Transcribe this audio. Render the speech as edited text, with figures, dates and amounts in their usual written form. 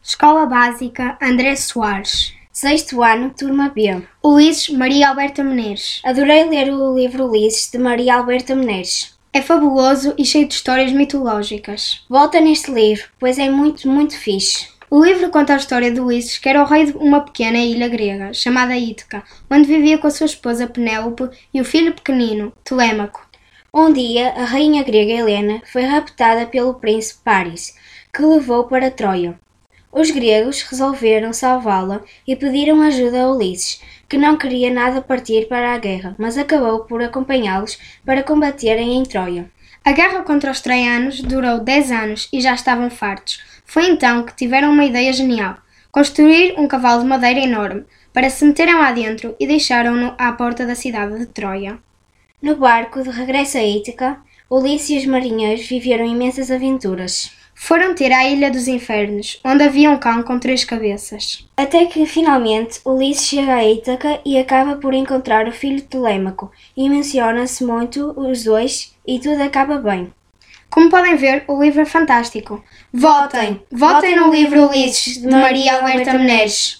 Escola Básica André Soares. Sexto ano, turma B. Ulisses Maria Alberta Menezes. Adorei ler o livro Ulisses, de Maria Alberta Menezes. É fabuloso e cheio de histórias mitológicas. Volta neste livro, pois é muito fixe. O livro conta a história de Ulisses, que era o rei de uma pequena ilha grega, chamada Ítaca, onde vivia com a sua esposa Penélope e o filho pequenino, Telêmaco. Um dia, a rainha grega Helena foi raptada pelo príncipe Paris, que levou para Troia. Os gregos resolveram salvá-la e pediram ajuda a Ulisses, que não queria nada partir para a guerra, mas acabou por acompanhá-los para combaterem em Troia. A guerra contra os troianos durou 10 anos e já estavam fartos. Foi então que tiveram uma ideia genial: construir um cavalo de madeira enorme para se meterem lá dentro e deixaram-no à porta da cidade de Troia. No barco de regresso a Ítaca, Ulisses e os marinheiros viveram imensas aventuras. Foram ter à Ilha dos Infernos, onde havia um cão com 3 cabeças. Até que, finalmente, Ulisses chega a Ítaca e acaba por encontrar o filho de Telêmaco, e menciona-se muito os dois, e tudo acaba bem. Como podem ver, o livro é fantástico. Votem no livro Ulisses, de Maria Alberta Menezes.